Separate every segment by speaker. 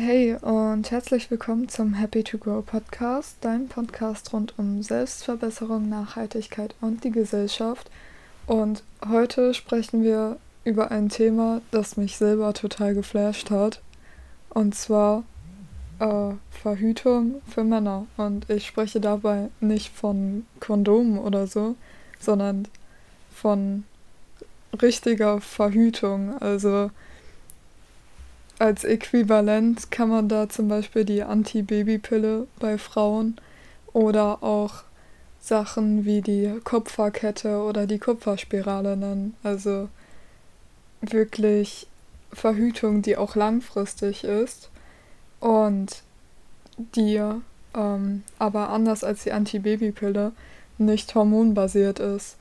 Speaker 1: Hey und herzlich willkommen zum Happy to Grow Podcast, dein Podcast rund um Selbstverbesserung, Nachhaltigkeit und die Gesellschaft. Und heute sprechen wir über ein Thema, das mich selber total geflasht hat, und zwar Verhütung für Männer. Und ich spreche dabei nicht von Kondomen oder so, sondern von richtiger Verhütung, also als Äquivalent kann man da zum Beispiel die Antibabypille bei Frauen oder auch Sachen wie die Kupferkette oder die Kupferspirale nennen. Also wirklich Verhütung, die auch langfristig ist und die aber anders als die Antibabypille nicht hormonbasiert ist.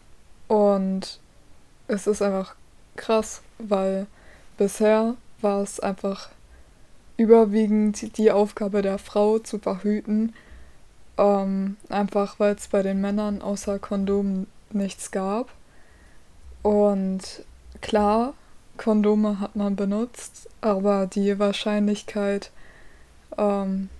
Speaker 1: Und es ist einfach krass, weil bisher war es einfach überwiegend die Aufgabe der Frau zu verhüten, einfach weil es bei den Männern außer Kondomen nichts gab. Und klar, Kondome hat man benutzt, aber die Wahrscheinlichkeit, ähm,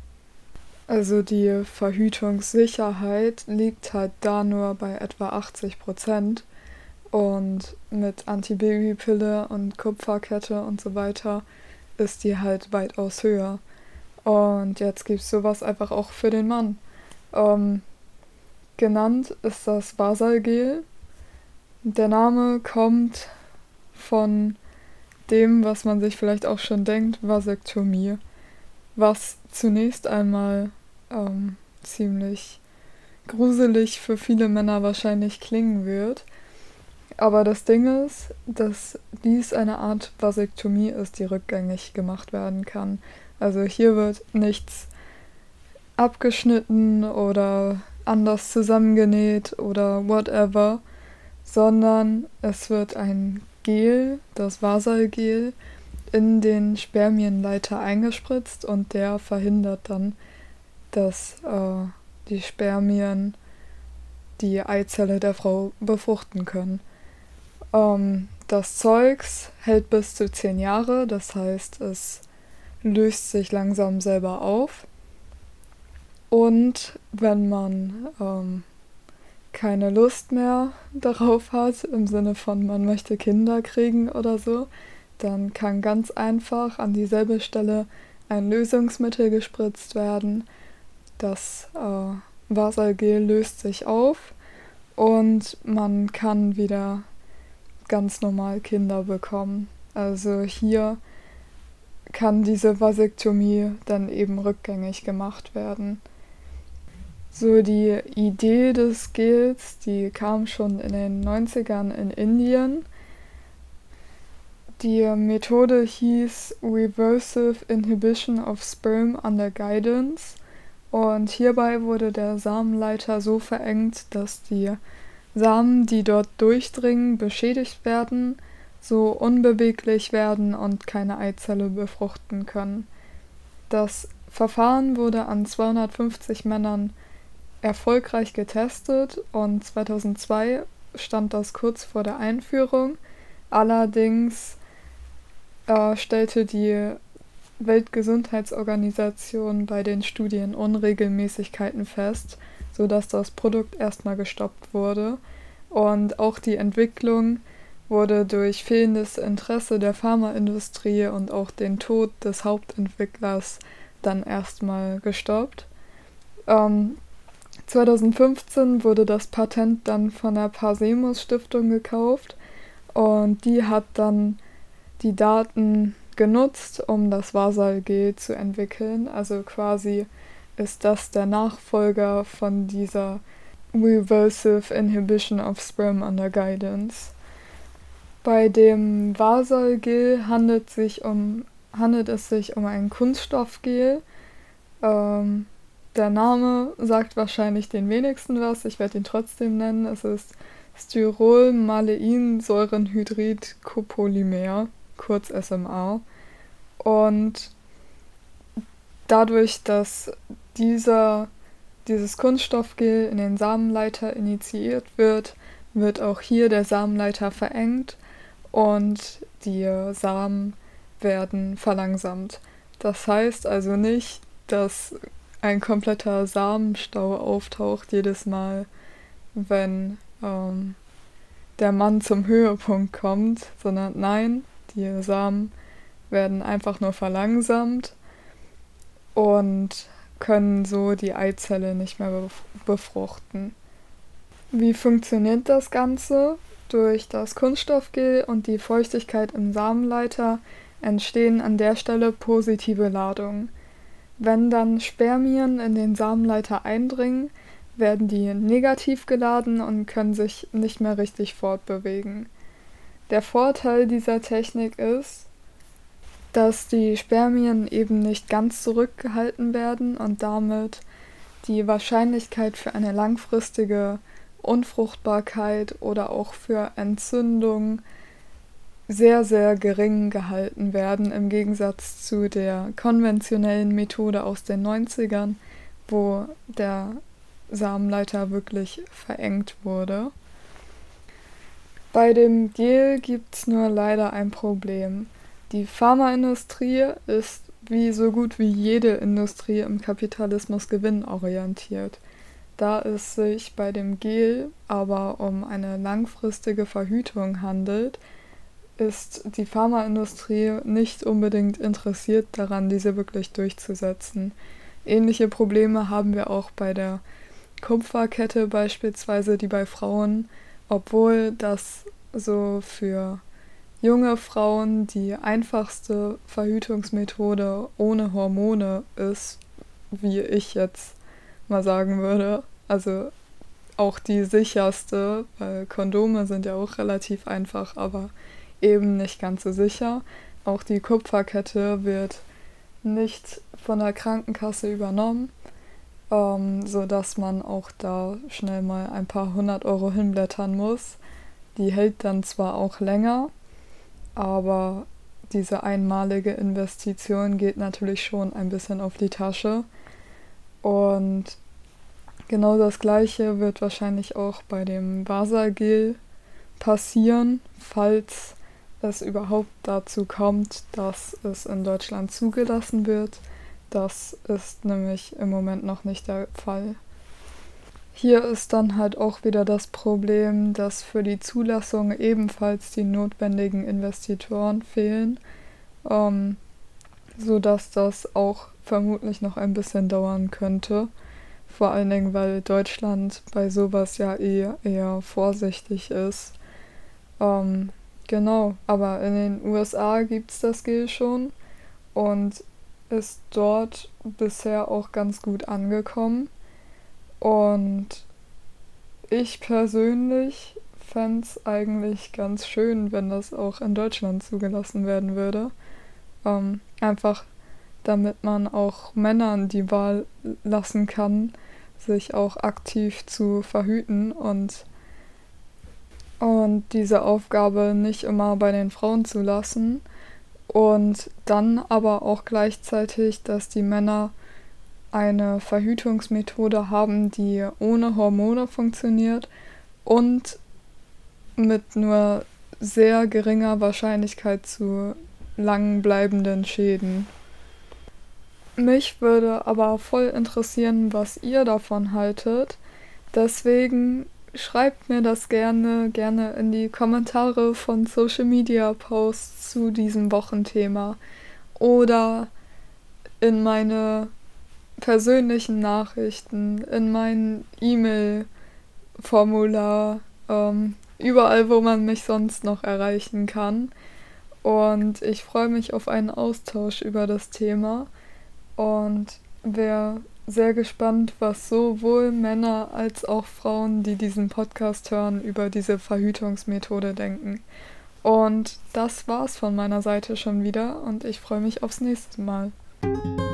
Speaker 1: also die Verhütungssicherheit liegt halt da nur bei etwa 80%. Und mit Antibabypille und Kupferkette und so weiter ist die halt weitaus höher. Und jetzt gibt es sowas einfach auch für den Mann. Ähm, Genannt ist das Vasalgel. Der Name kommt von dem, was man sich vielleicht auch schon denkt, Vasektomie. Was zunächst einmal ziemlich gruselig für viele Männer wahrscheinlich klingen wird. Aber das Ding ist, dass dies eine Art Vasektomie ist, die rückgängig gemacht werden kann. Also hier wird nichts abgeschnitten oder anders zusammengenäht oder whatever, sondern es wird ein Gel, das Vasalgel, in den Spermienleiter eingespritzt und der verhindert dann, dass die Spermien die Eizelle der Frau befruchten können. Das Zeugs hält bis zu 10 Jahre, das heißt, es löst sich langsam selber auf. Und wenn man keine Lust mehr darauf hat, im Sinne von man möchte Kinder kriegen oder so, dann kann ganz einfach an dieselbe Stelle ein Lösungsmittel gespritzt werden. Das Vasalgel löst sich auf und man kann wieder ganz normal Kinder bekommen. Also hier kann diese Vasektomie dann eben rückgängig gemacht werden. So die Idee des Gels, die kam schon in den 90ern in Indien. Die Methode hieß Reversive Inhibition of Sperm under Guidance und hierbei wurde der Samenleiter so verengt, dass die Samen, die dort durchdringen, beschädigt werden, so unbeweglich werden und keine Eizelle befruchten können. Das Verfahren wurde an 250 Männern erfolgreich getestet und 2002 stand das kurz vor der Einführung. Allerdings stellte die Weltgesundheitsorganisation bei den Studien Unregelmäßigkeiten fest, sodass das Produkt erstmal gestoppt wurde. Und auch die Entwicklung wurde durch fehlendes Interesse der Pharmaindustrie und auch den Tod des Hauptentwicklers dann erstmal gestoppt. 2015 wurde das Patent dann von der Parsemus Stiftung gekauft und die hat dann die Daten genutzt, um das Vasalgel zu entwickeln. Also quasi ist das der Nachfolger von dieser Reversive Inhibition of Sperm under Guidance. Bei dem Vasalgel handelt es sich um ein Kunststoffgel. Der Name sagt wahrscheinlich den wenigsten was, ich werde ihn trotzdem nennen. Es ist Styrol-Maleinsäurenhydrid-Copolymer, kurz SMA. Und dadurch, dass dieses Kunststoffgel in den Samenleiter initiiert wird, wird auch hier der Samenleiter verengt und die Samen werden verlangsamt. Das heißt also nicht, dass ein kompletter Samenstau auftaucht jedes Mal, wenn der Mann zum Höhepunkt kommt, sondern nein, die Samen werden einfach nur verlangsamt und können so die Eizelle nicht mehr befruchten. Wie funktioniert das Ganze? Durch das Kunststoffgel und die Feuchtigkeit im Samenleiter entstehen an der Stelle positive Ladungen. Wenn dann Spermien in den Samenleiter eindringen, werden die negativ geladen und können sich nicht mehr richtig fortbewegen. Der Vorteil dieser Technik ist, dass die Spermien eben nicht ganz zurückgehalten werden und damit die Wahrscheinlichkeit für eine langfristige Unfruchtbarkeit oder auch für Entzündung sehr, sehr gering gehalten werden, im Gegensatz zu der konventionellen Methode aus den 90ern, wo der Samenleiter wirklich verengt wurde. Bei dem Gel gibt es nur leider ein Problem. Die Pharmaindustrie ist wie so gut wie jede Industrie im Kapitalismus gewinnorientiert. Da es sich bei dem Gel aber um eine langfristige Verhütung handelt, ist die Pharmaindustrie nicht unbedingt interessiert daran, diese wirklich durchzusetzen. Ähnliche Probleme haben wir auch bei der Kupferkette beispielsweise, die bei Frauen, obwohl das so für junge Frauen die einfachste Verhütungsmethode ohne Hormone ist, wie ich jetzt mal sagen würde. Also auch die sicherste, weil Kondome sind ja auch relativ einfach, aber eben nicht ganz so sicher. Auch die Kupferkette wird nicht von der Krankenkasse übernommen, sodass man auch da schnell mal ein paar 100 € hinblättern muss. Die hält dann zwar auch länger, aber diese einmalige Investition geht natürlich schon ein bisschen auf die Tasche. Und genau das Gleiche wird wahrscheinlich auch bei dem Vasagel passieren, falls es überhaupt dazu kommt, dass es in Deutschland zugelassen wird. Das ist nämlich im Moment noch nicht der Fall. Hier ist dann halt auch wieder das Problem, dass für die Zulassung ebenfalls die notwendigen Investitoren fehlen, sodass das auch vermutlich noch ein bisschen dauern könnte. Vor allen Dingen, weil Deutschland bei sowas ja eher vorsichtig ist. Genau, aber in den USA gibt es das Gel schon und ist dort bisher auch ganz gut angekommen. Und ich persönlich fände es eigentlich ganz schön, wenn das auch in Deutschland zugelassen werden würde. Einfach damit man auch Männern die Wahl lassen kann, sich auch aktiv zu verhüten und diese Aufgabe nicht immer bei den Frauen zu lassen. Und dann aber auch gleichzeitig, dass die Männer eine Verhütungsmethode haben, die ohne Hormone funktioniert und mit nur sehr geringer Wahrscheinlichkeit zu lang bleibenden Schäden. Mich würde aber voll interessieren, was ihr davon haltet. Deswegen schreibt mir das gerne in die Kommentare von Social Media Posts zu diesem Wochenthema oder in meine persönlichen Nachrichten, in mein E-Mail-Formular, überall, wo man mich sonst noch erreichen kann. Und ich freue mich auf einen Austausch über das Thema und wäre sehr gespannt, was sowohl Männer als auch Frauen, die diesen Podcast hören, über diese Verhütungsmethode denken. Und das war's von meiner Seite schon wieder und ich freue mich aufs nächste Mal.